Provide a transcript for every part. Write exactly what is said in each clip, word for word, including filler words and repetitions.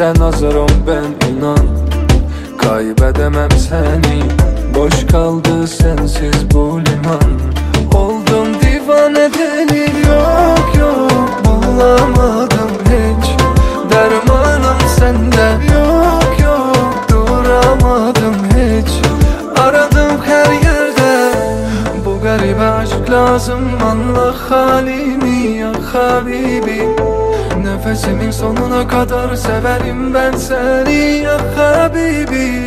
Sen hazırım ben inan, kaybedemem seni. Boş kaldı sensiz bu liman. Oldum divane deli, yok yok bulamadım hiç. Dermanım sende, yok yok duramadım hiç. Aradım her yerde, bu garibe aşk lazım. Anla halimi ya habibi. Nefesimin sonuna kadar severim ben seni ya habibi.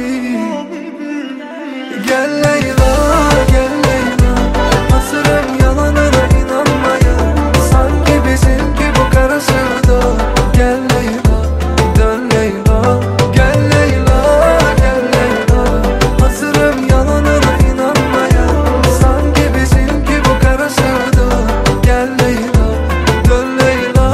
Gel Leyla, gel Leyla, hazırım yalanına inanmaya. Sanki bizimki bu kara sevda. Gel Leyla, dön Leyla. Gel Leyla, gel Leyla, hazırım yalanına inanmaya. Sanki bizimki bu kara sevda. Gel Leyla, dön Leyla.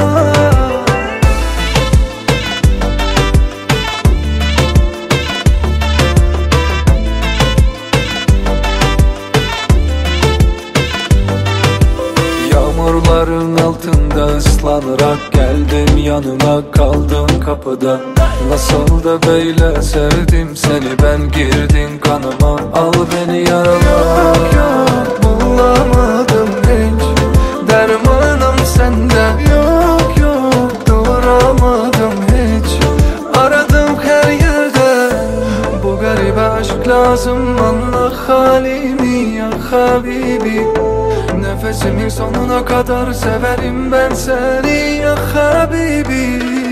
Yağmurların altında ıslanarak geldim yanına, kaldım kapıda. Nasıl da böyle sevdim seni ben, girdin kanıma, al beni yarala. Yok yok bulamadım hiç, dermanım sende, yok yok duramadım hiç. Aradım her yerde, bu garibe aşk lazım. Anla halimi ya habibi. Nefesimin sonuna kadar severim ben seni ya habibi.